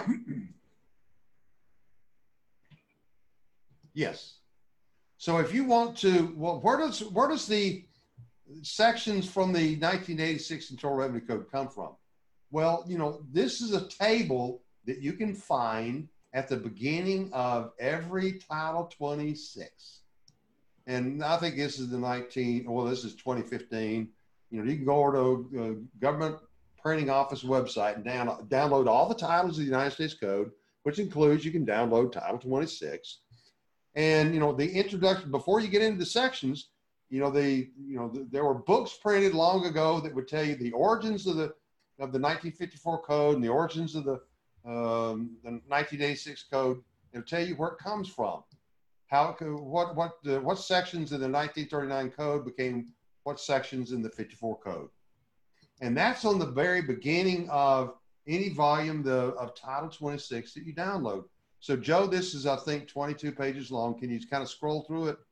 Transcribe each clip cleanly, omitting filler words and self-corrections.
Yes. So if you want to, well, where does the sections from the 1986 Internal Revenue Code come from? Well, this is a table that you can find at the beginning of every Title 26. And I think this is this is 2015. You can go over to Government Printing Office website and download all the titles of the United States Code, which includes, you can download Title 26. And, the introduction, before you get into the sections, there were books printed long ago that would tell you the origins of the 1954 code and the origins of the 1986 code. It'll tell you where it comes from, what sections in the 1939 code became what sections in the 54 code. And that's on the very beginning of any volume of Title 26 that you download. So Joe, this is, I think, 22 pages long. Can you kind of scroll through it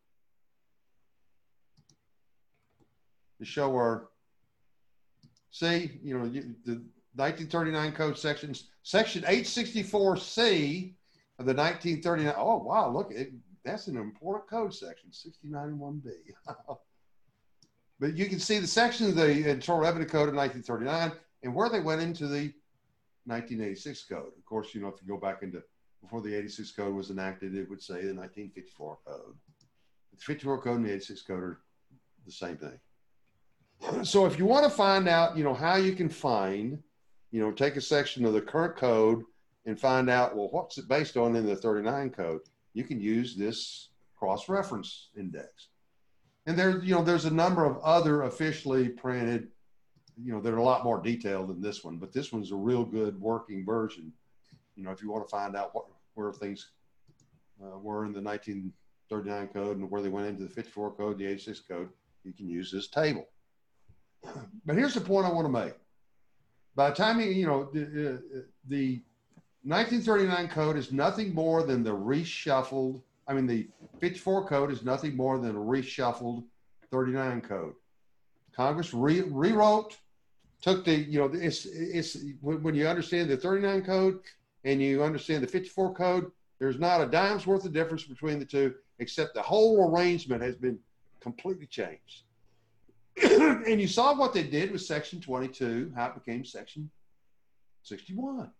to show where, see, the 1939 code sections, section 864C of the 1939. Oh, wow, look, that's an important code section, 6091B. But you can see the sections of the Internal Revenue Code of 1939 and where they went into the 1986 code. Of course, if you go back into before the 86 code was enacted, it would say the 1954 code. The 54 code and the 86 code are the same thing. So if you want to find out, how you can find, take a section of the current code and find out, well, what's it based on in the 39 code, you can use this cross-reference index. And there's a number of other officially printed, that are a lot more detailed than this one, but this one's a real good working version. If you want to find out where things were in the 1939 code and where they went into the 54 code, the 86 code, you can use this table. But here's the point I want to make. By the time the 1939 code is nothing more than the reshuffled, the 54 code is nothing more than a reshuffled 39 code. Congress rewrote, took the, it's when you understand the 39 code and you understand the 54 code, there's not a dime's worth of difference between the two, except the whole arrangement has been completely changed. And you saw what they did with section 22, how it became section 61.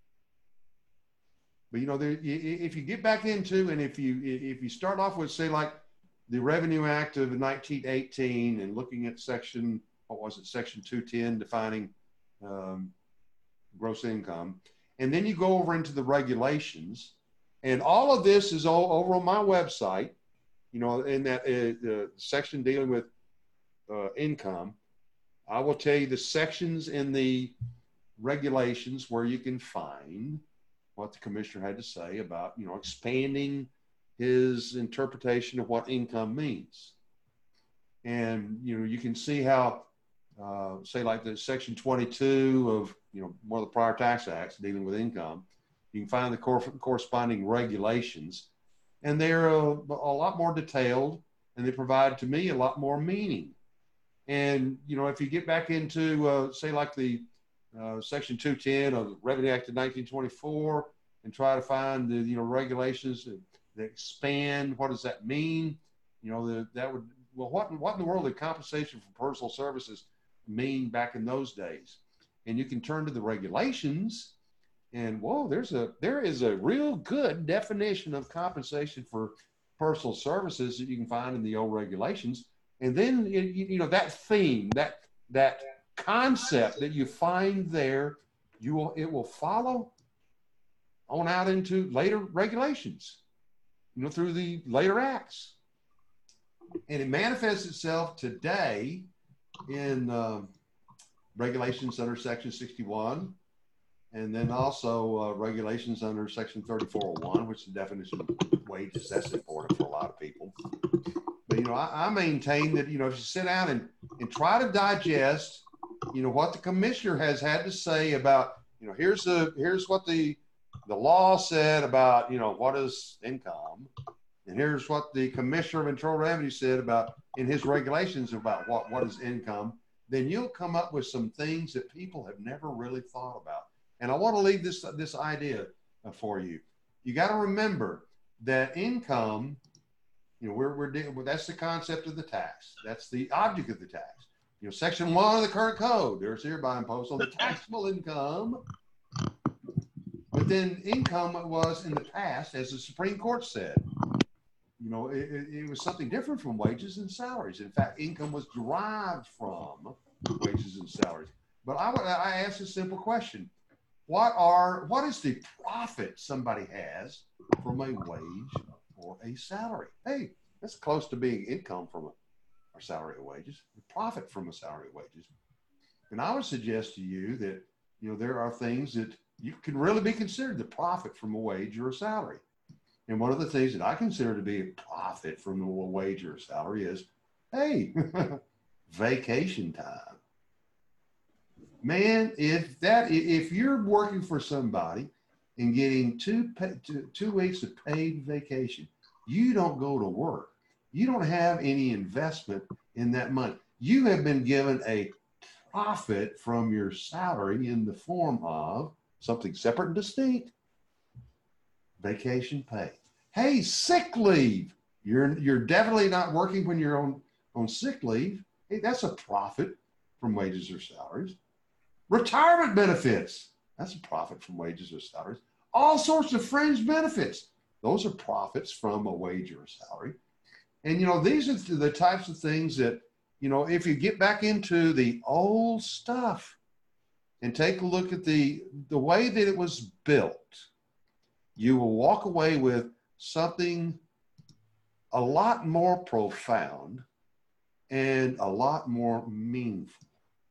But if you get back into, and if you start off with, say, like the Revenue Act of 1918 and looking at section 210, defining gross income, and then you go over into the regulations, and all of this is all over on my website, in that section dealing with income. I will tell you the sections in the regulations where you can find what the commissioner had to say about, expanding his interpretation of what income means. And, you can see how, say, like the section 22 of, one of the prior tax acts dealing with income, you can find the corresponding regulations, and they're a lot more detailed, and they provide, to me, a lot more meaning. And, if you get back into, say, like the section 210 of the Revenue Act of 1924 and try to find the, regulations that expand, what does that mean? That would, well, what in the world did compensation for personal services mean back in those days? And you can turn to the regulations and, whoa, there is a real good definition of compensation for personal services that you can find in the old regulations. And then, that theme, that concept that you find there, it will follow on out into later regulations, through the later acts. And it manifests itself today in regulations under section 61, and then also regulations under section 3401, which is the definition of wages. That's important for a lot of people. But, I maintain that, if you sit down and try to digest, what the commissioner has had to say about, here's what the law said about, what is income, and here's what the Commissioner of Internal Revenue said about in his regulations about what is income, then you'll come up with some things that people have never really thought about. And I want to leave this idea for you. You got to remember that income, you know, we're dealing with, that's the concept of the tax. That's the object of the tax. You know, Section 1 of the current code, there's hereby imposed on the taxable income. But then income was in the past, as the Supreme Court said, you know, it was something different from wages and salaries. In fact, income was derived from wages and salaries. But I asked a simple question. What is the profit somebody has from a wage or a salary? Hey, that's close to being income from a salary or wages, the profit from a salary or wages. And I would suggest to you that, you know, there are things that you can really be considered the profit from a wage or a salary. And one of the things that I consider to be a profit from a wage or a salary is, hey, vacation time. Man, if you're working for somebody and getting 2 weeks of paid vacation, you don't go to work. You don't have any investment in that money. You have been given a profit from your salary in the form of something separate and distinct, vacation pay. Hey, sick leave. You're definitely not working when you're on sick leave. Hey, that's a profit from wages or salaries. Retirement benefits. That's a profit from wages or salaries. All sorts of fringe benefits. Those are profits from a wage or a salary. And, you know, these are the types of things that, you know, if you get back into the old stuff and take a look at the way that it was built, you will walk away with something a lot more profound and a lot more meaningful.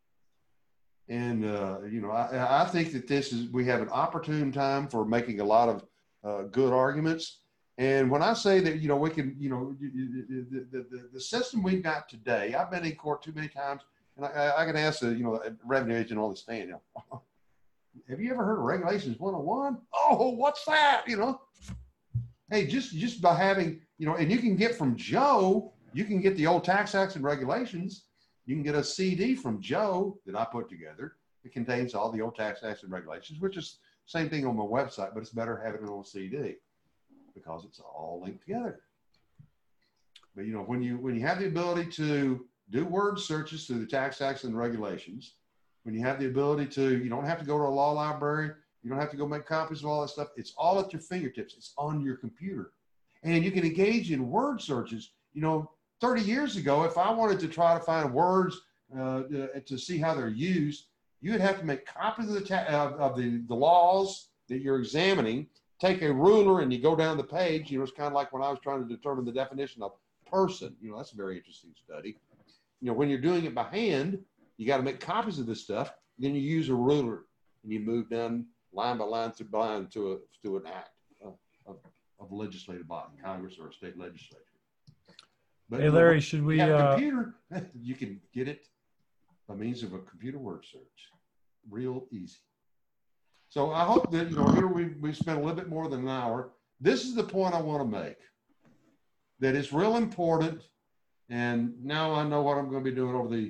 And, you know, I think that we have an opportune time for making a lot of good arguments. And when I say that, you know, we can, you know, the system we've got today, I've been in court too many times, and I can ask you know, a revenue agent on the stand, you know, have you ever heard of Regulations 101? Oh, what's that? You know, hey, just by having, you know, and you can get from Joe, you can get the old tax acts and regulations. You can get a CD from Joe that I put together. It contains all the old tax acts and regulations, which is the same thing on my website, but it's better having it on a CD because it's all linked together. But, you know, when you have the ability to do word searches through the tax acts and regulations, when you have the ability to, you don't have to go to a law library, you don't have to go make copies of all that stuff. It's all at your fingertips. It's on your computer. And you can engage in word searches. You know, 30 years ago, if I wanted to try to find words to see how they're used, you would have to make copies of the laws that you're examining, take a ruler and you go down the page. You know, it's kind of like when I was trying to determine the definition of person. You know, that's a very interesting study. You know, when you're doing it by hand, you got to make copies of this stuff. Then you use a ruler and you move down line by line through line to an act of a legislative body, Congress or a state legislature. But hey, Larry, should we have a computer? You can get it by means of a computer word search, real easy. So I hope that, you know, here we spent a little bit more than an hour. This is the point I want to make, that it's real important. And now I know what I'm going to be doing over the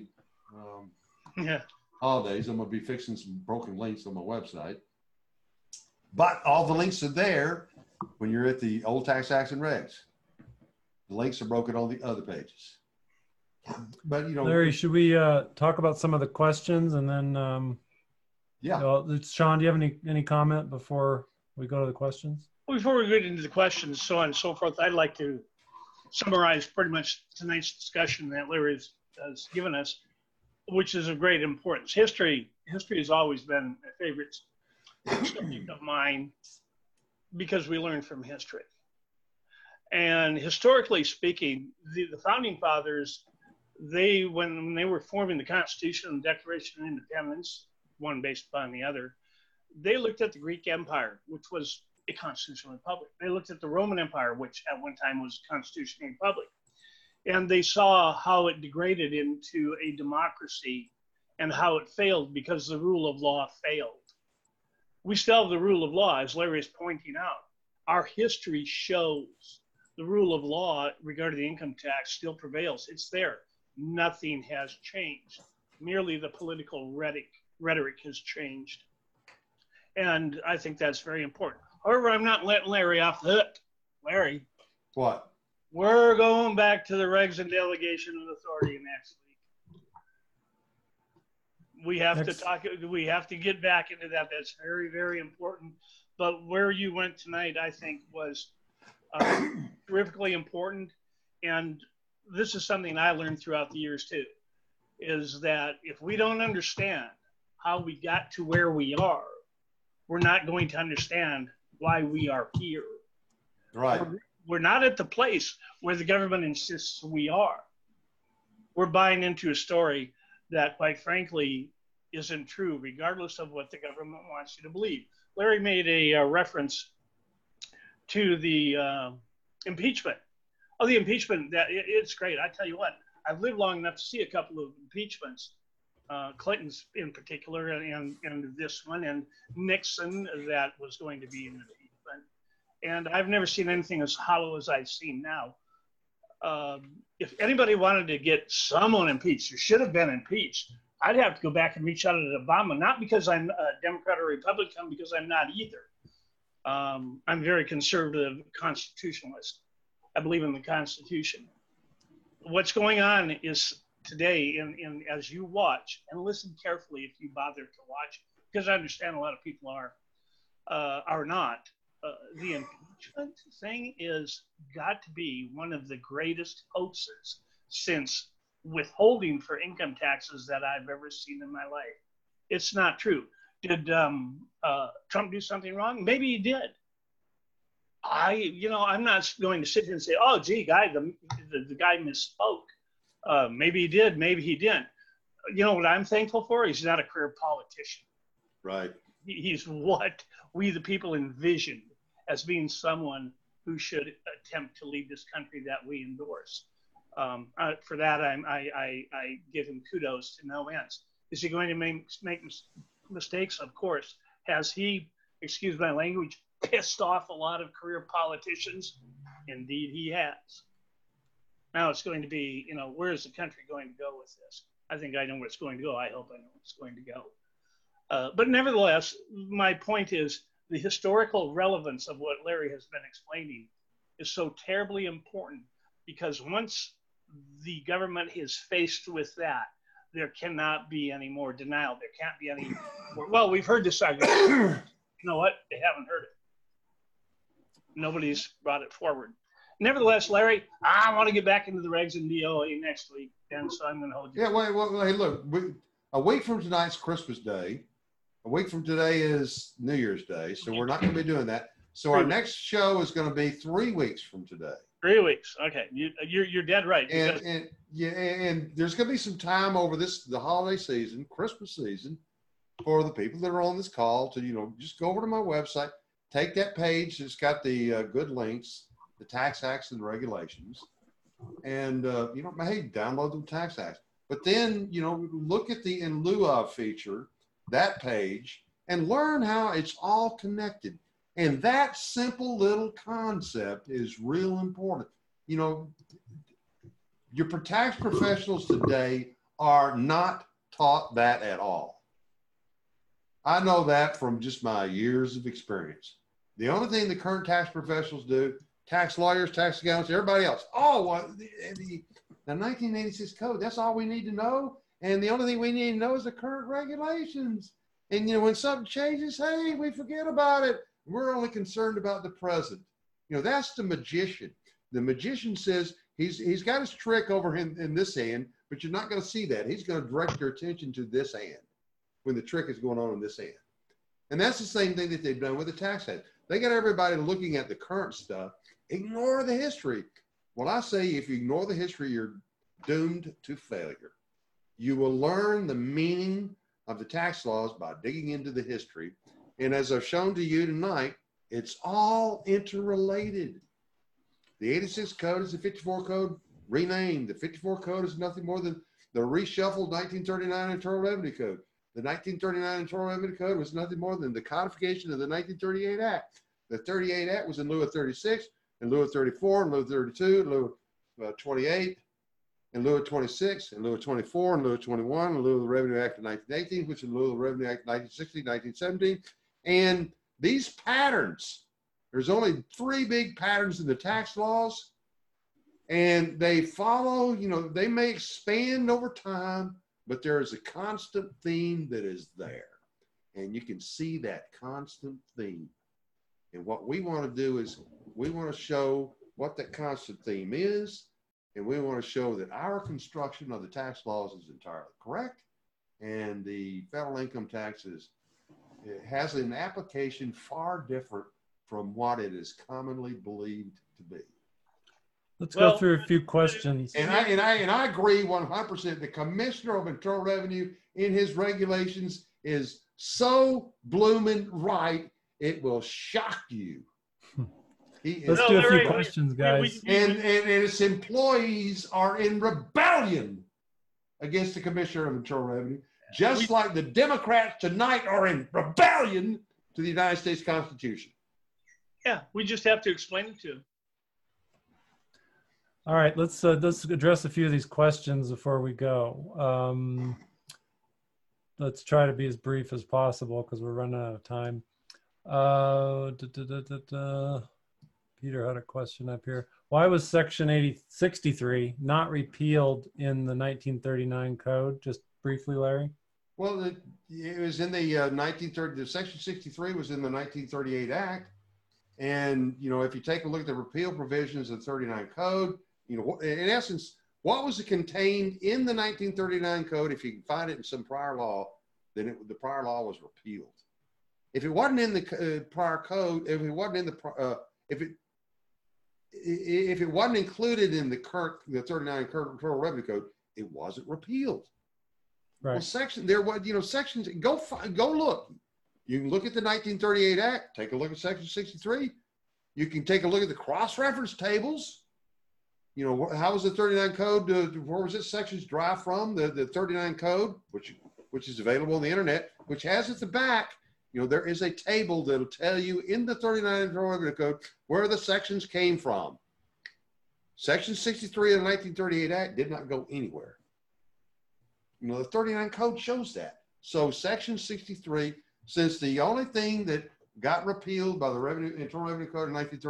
holidays. I'm going to be fixing some broken links on my website. But all the links are there when you're at the old tax acts and regs. The links are broken on the other pages. But, you know, Larry, should we talk about some of the questions and then yeah. Sean, do you have any comment before we go to the questions? Well, before we get into the questions, so on and so forth, I'd like to summarize pretty much tonight's discussion that Larry has given us, which is of great importance. History has always been a favorite subject of mine because we learn from history. And historically speaking, the founding fathers, when they were forming the Constitution and Declaration of Independence, one based upon the other, they looked at the Greek Empire, which was a constitutional republic. They looked at the Roman Empire, which at one time was a constitutional republic. And they saw how it degraded into a democracy and how it failed because the rule of law failed. We still have the rule of law, as Larry is pointing out. Our history shows the rule of law regarding the income tax still prevails. It's there. Nothing has changed. Merely the political rhetoric has changed. And I think that's very important. However, I'm not letting Larry off the hook. Larry, What? we're going back to the regs and delegation of authority next week. We have to talk, we have to get back into that. That's very, very important. But where you went tonight, I think, was terrifically important. And this is something I learned throughout the years too, is that if we don't understand how we got to where we are, we're not going to understand why we are here. Right. We're not at the place where the government insists we are. We're buying into a story that, quite frankly, isn't true, regardless of what the government wants you to believe. Larry made a reference to the impeachment. Oh, the impeachment, it's great. I tell you what, I've lived long enough to see a couple of impeachments, Clinton's in particular, and this one, and Nixon that was going to be an impeachment. And I've never seen anything as hollow as I've seen now. If anybody wanted to get someone impeached, or should have been impeached, I'd have to go back and reach out at Obama, not because I'm a Democrat or Republican, because I'm not either. I'm very conservative constitutionalist. I believe in the Constitution. What's going on is today, as you watch, and listen carefully if you bother to watch, because I understand a lot of people are not. The impeachment thing is got to be one of the greatest hoaxes since withholding for income taxes that I've ever seen in my life. It's not true. Did Trump do something wrong? Maybe he did. I'm not going to sit here and say, oh, gee, the guy misspoke. Maybe he did, maybe he didn't. You know what I'm thankful for? He's not a career politician. Right. He's what we, the people, envisioned as being someone who should attempt to lead this country that we endorse. For that, I give him kudos to no ends. Is he going to make mistakes? Of course. Has he, excuse my language, pissed off a lot of career politicians? Indeed, he has. Now it's going to be, where is the country going to go with this? I think I know where it's going to go. I hope I know where it's going to go. But nevertheless, my point is the historical relevance of what Larry has been explaining is so terribly important, because once the government is faced with that, there cannot be any more denial. There can't be any more, well, we've heard this argument. You know what? They haven't heard it. Nobody's brought it forward. Nevertheless, Larry, I want to get back into the regs and DOA next week, and so I'm going to hold you. Yeah, well, hey, look, a week from tonight's Christmas Day. A week from today is New Year's Day, so we're not going to be doing that. So our next show is going to be 3 weeks from today. 3 weeks. Okay, you're dead right. And there's going to be some time over the holiday season, Christmas season, for the people that are on this call to just go over to my website, take that page that's got the good links, the tax acts and regulations, and hey, download the tax acts. But then look at the in lieu of feature, that page, and learn how it's all connected. And that simple little concept is real important. Your tax professionals today are not taught that at all. I know that from just my years of experience. The only thing the current tax professionals do, tax lawyers, tax accountants, everybody else, the 1986 code, that's all we need to know. And the only thing we need to know is the current regulations. And, when something changes, hey, we forget about it. We're only concerned about the present. That's the magician. The magician says he's got his trick over in this hand, but you're not going to see that. He's going to direct your attention to this hand when the trick is going on in this hand. And that's the same thing that they've done with the tax act. They got everybody looking at the current stuff. Ignore the history. Well, I say if you ignore the history, you're doomed to failure. You will learn the meaning of the tax laws by digging into the history. And as I've shown to you tonight, it's all interrelated. The 86 code is the 54 code renamed. The 54 code is nothing more than the reshuffled 1939 Internal Revenue Code. The 1939 Internal Revenue Code was nothing more than the codification of the 1938 Act. The 38 Act was in lieu of 36, in lieu of 34, in lieu of 32, in lieu of 28, in lieu of 26, in lieu of 24, in lieu of 21, in lieu of the Revenue Act of 1918, which is in lieu of the Revenue Act of 1960, 1917, And these patterns, there's only 3 big patterns in the tax laws, and they follow, you know, they may expand over time, but there is a constant theme that is there. And you can see that constant theme. And what we want to do is we want to show what that constant theme is, and we want to show that our construction of the tax laws is entirely correct, and the federal income tax it has an application far different from what it is commonly believed to be. Let's go through a few questions. And I agree 100%. The Commissioner of Internal Revenue in his regulations is so blooming right, it will shock you. Let's do a few questions, guys. And its employees are in rebellion against the Commissioner of Internal Revenue, just like the Democrats tonight are in rebellion to the United States Constitution. Yeah, we just have to explain it to them. All right, let's address a few of these questions before we go. Let's try to be as brief as possible because we're running out of time. Peter had a question up here. Why was Section 63 not repealed in the 1939 code? Just briefly, Larry. Well, it was in the 1930. The Section 63 was in the 1938 Act, and you know, if you take a look at the repeal provisions of the 39 code, you know, in essence, what was contained in the 1939 code, if you can find it in some prior law, then the prior law was repealed. If it wasn't in the prior code, if it wasn't in the if it wasn't included in the 39 current Internal Revenue Code, it wasn't repealed. Right. Well, sections. Go look. You can look at the 1938 Act. Take a look at Section 63. You can take a look at the cross-reference tables. You know, how was the 39 code? Where was its sections derived from? The 39 code, which is available on the internet, which has at the back, you know, there is a table that'll tell you in the 39 Internal Revenue Code where the sections came from. Section 63 of the 1938 Act did not go anywhere. You know, the 39 code shows that. So Section 63, since the only thing that got repealed by the Internal Revenue Code in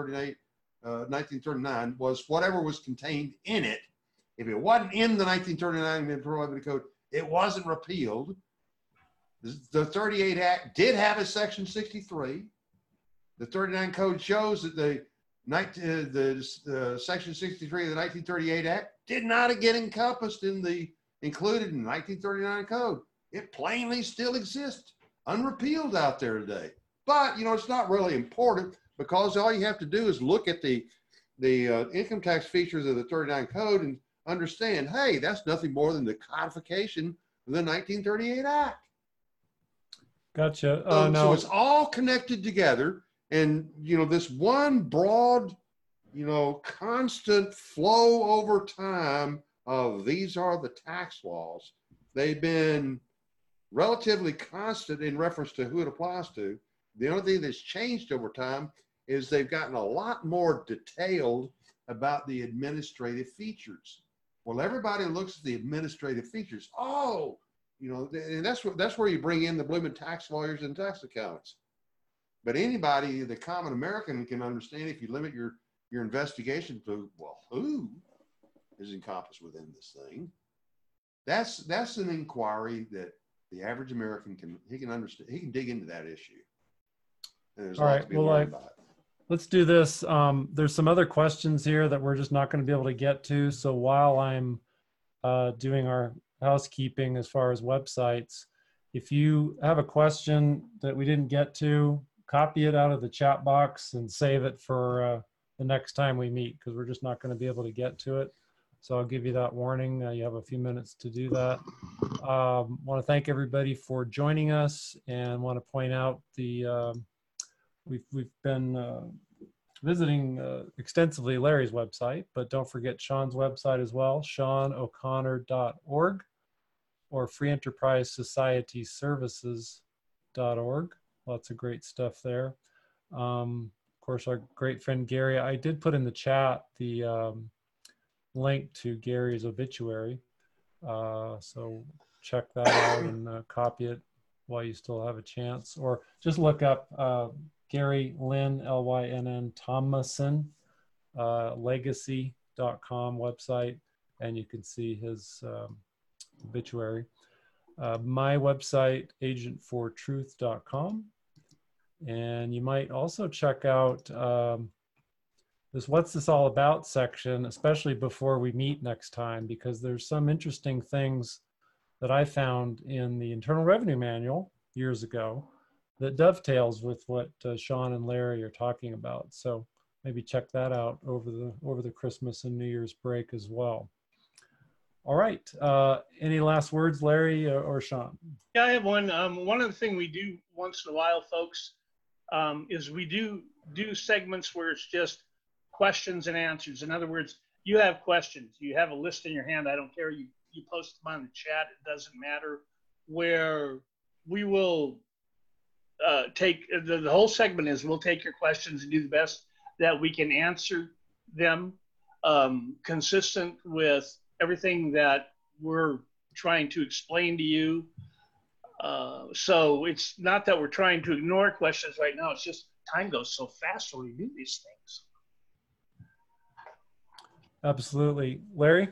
1939 was whatever was contained in it. If it wasn't in the 1939 Internal Revenue Code, it wasn't repealed. The 38 Act did have a Section 63. The 39 code shows that the Section 63 of the 1938 Act did not get encompassed in the included in the 1939 code. It plainly still exists, unrepealed out there today. But, you know, it's not really important because all you have to do is look at the income tax features of the 39 code and understand, hey, that's nothing more than the codification of the 1938 Act. Gotcha. So it's all connected together. And, you know, this one broad, you know, constant flow over time of these are the tax laws. They've been relatively constant in reference to who it applies to. The only thing that's changed over time is they've gotten a lot more detailed about the administrative features. Well, everybody looks at the administrative features. Oh, you know, and that's where you bring in the blooming tax lawyers and tax accountants. But anybody, the common American, can understand if you limit your investigation to, well, who is encompassed within this thing? That's an inquiry that the average American can understand. He can dig into that issue. And there's a lot to be learned about it. Let's do this. There's some other questions here that we're just not going to be able to get to. So while I'm doing our housekeeping as far as websites, if you have a question that we didn't get to, copy it out of the chat box and save it for the next time we meet, because we're just not going to be able to get to it. So I'll give you that warning. You have a few minutes to do that. Want to thank everybody for joining us, and want to point out we've been visiting extensively Larry's website, but don't forget Sean's website as well, SeanO'Connor.org or FreeEnterpriseSocietyServices.org. Lots of great stuff there. Of course, our great friend Gary, I did put in the chat the link to Gary's obituary. So check that out and copy it. while you still have a chance, or just look up Gary Lynn, Lynn Thomason, legacy.com website, and you can see his obituary. My website, agentfortruth.com. And you might also check out this What's This All About section, especially before we meet next time, because there's some interesting things that I found in the Internal Revenue Manual years ago that dovetails with what Sean and Larry are talking about. So maybe check that out over the Christmas and New Year's break as well. All right. Any last words, Larry or Sean? Yeah, I have one. One of the things we do once in a while, folks, is we do segments where it's just questions and answers. In other words, you have questions, you have a list in your hand. I don't care. You post them on the chat. It doesn't matter. Where we will take the whole segment is we'll take your questions and do the best that we can answer them, consistent with everything that we're trying to explain to you. So it's not that we're trying to ignore questions right now. It's just time goes so fast when we do these things. Absolutely. Larry?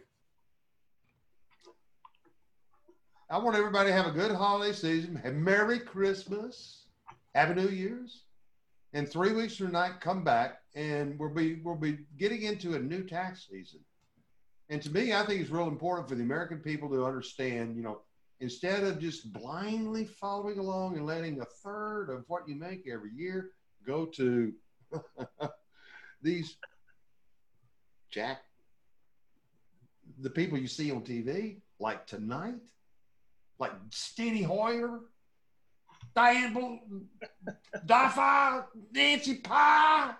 I want everybody to have a good holiday season. Have Merry Christmas. Happy New Year's. And 3 weeks from tonight, come back, and we'll be getting into a new tax season. And to me, I think it's real important for the American people to understand, instead of just blindly following along and letting a third of what you make every year go to these the people you see on TV, like tonight, like Steny Hoyer, Diane Daffa, Nancy Pye,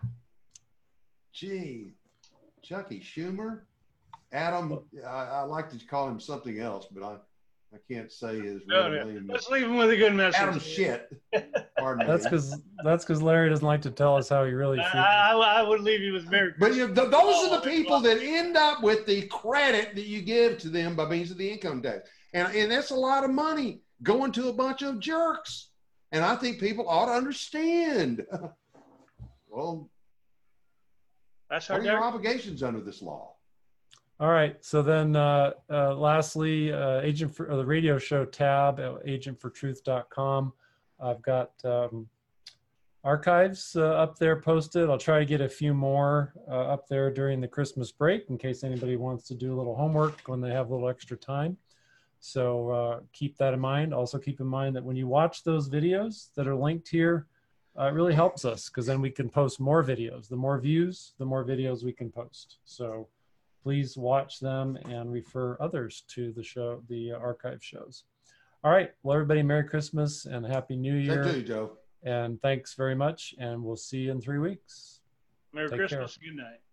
Chucky Schumer, Adam, I like to call him something else, but I can't say his real name. Let's leave him with a good message. Adam shit. Pardon me. That's because Larry doesn't like to tell us how he really feels. I would leave you with Merry Christmas. But those are the people that end up with the credit that you give to them by means of the income tax. And that's a lot of money going to a bunch of jerks. And I think people ought to understand. Well, that's what are your obligations under this law? All right. So then lastly, the radio show tab at agentfortruth.com. I've got archives up there posted. I'll try to get a few more up there during the Christmas break in case anybody wants to do a little homework when they have a little extra time. So keep that in mind. Also keep in mind that when you watch those videos that are linked here, it really helps us because then we can post more videos. The more views, the more videos we can post. So please watch them and refer others to the archive shows. All right. Well, everybody, Merry Christmas and Happy New Year. Same to you, Joe. And thanks very much. And we'll see you in 3 weeks. Merry Christmas. Good night.